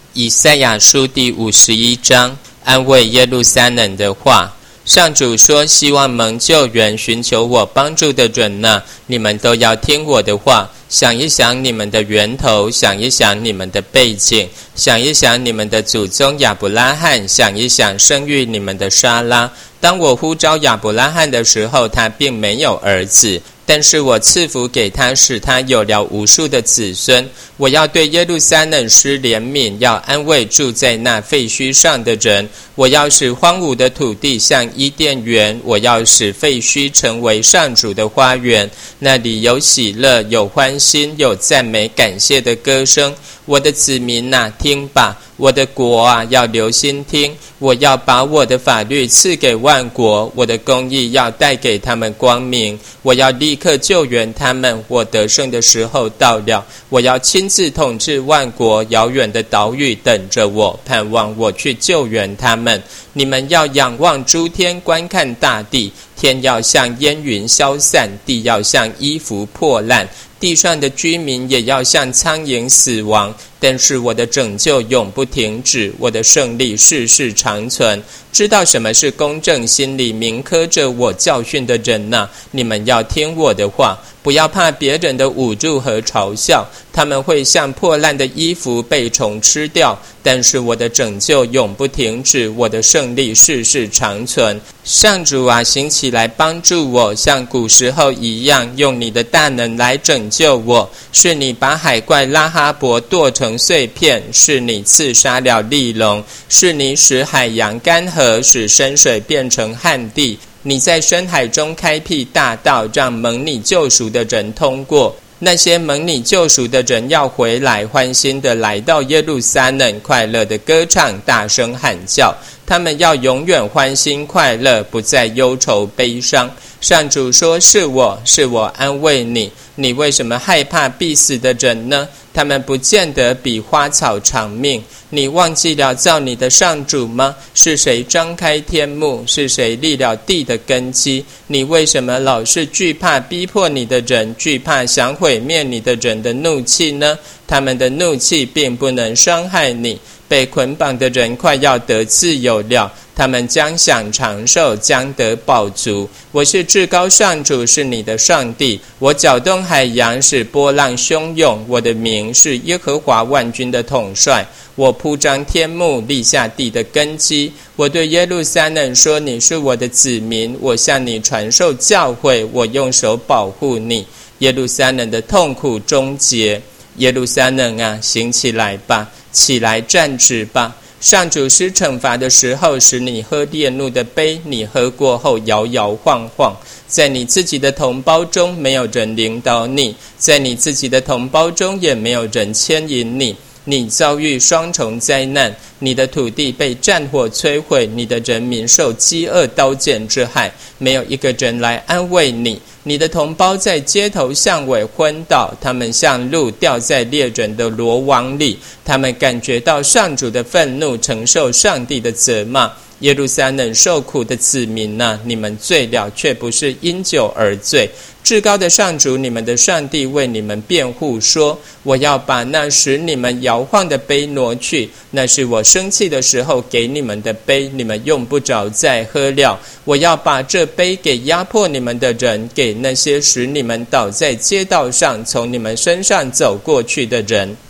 以赛亚书第51章，安慰耶路撒冷的话。上主说，希望蒙救援寻求我帮助的人哪，你们都要听我的话，想一想你们的源头，想一想你们的背景，想一想你们的祖宗亚伯拉罕，想一想生育你们的撒拉。当我呼召亚伯拉罕的时候，他并没有儿子，但是我赐福给他，使他有了无数的子孙。我要对耶路撒冷施怜悯，要安慰住在那废墟上的人。我要使荒芜的土地像伊甸园，我要使废墟成为上主的花园。那里有喜乐，有欢欣，有赞美感谢的歌声。我的子民啊，听吧！我的国啊，要留心听。我要把我的法律赐给万国，我的公义要带给他们光明。我要立刻救援他们，我得胜的时候到了。我要亲自统治万国，遥远的岛屿等着我，盼望我去救援他们。你们要仰望诸天，观看大地，天要像烟云消散，地要像衣服破烂，地上的居民也要像苍蝇死亡。但是我的拯救永不停止，我的胜利世世长存。知道什么是公正，心里铭刻着我教训的人哪，你们要听我的话，不要怕别人的侮辱和嘲笑，他们会像破烂的衣服被虫吃掉，但是我的拯救永不停止，我的胜利世世长存。上主啊，行起来帮助我，像古时候一样，用你的大能来拯救我。是你把海怪拉哈伯剁成碎片，是你刺杀了利龙，是你使海洋干涸，使深水变成旱地。你在深海中开辟大道，让蒙你救赎的人通过。那些蒙你救赎的人要回来，欢欣的来到耶路撒冷，快乐的歌唱，大声喊叫。他们要永远欢欣快乐，不再忧愁悲伤。上主说，是我安慰你。你为什么害怕必死的人呢？他们不见得比花草长命。你忘记了造你的上主吗？是谁张开天幕？是谁立了地的根基？你为什么老是惧怕逼迫你的人，惧怕想毁灭你的人的怒气呢？他们的怒气并不能伤害你。被捆绑的人快要得自由了，他们将享长寿，将得饱足。我是至高上主，是你的上帝。我搅动海洋，使波浪汹涌。我的名是耶和华万军的统帅。我铺张天幕，立下地的根基。我对耶路撒冷说，你是我的子民，我向你传授教诲，我用手保护你。耶路撒冷的痛苦终结。耶路撒冷啊，行起来吧，起来站直吧。上主施惩罚的时候，使你喝烈怒的杯，你喝过后摇摇晃晃。在你自己的同胞中，没有人领导你，在你自己的同胞中，也没有人牵引你。你遭遇双重灾难，你的土地被战火摧毁，你的人民受饥饿刀剑之害，没有一个人来安慰你。你的同胞在街头巷尾昏倒，他们像鹿掉在猎人的罗网里，他们感觉到上主的愤怒，承受上帝的责骂。耶路撒冷受苦的子民啊，你们醉了，却不是因酒而醉。至高的上主，你们的上帝为你们辩护说，我要把那使你们摇晃的杯挪去，那是我生气的时候给你们的杯，你们用不着再喝了。我要把这杯给压迫你们的人，给那些使你们倒在街道上，从你们身上走过去的人。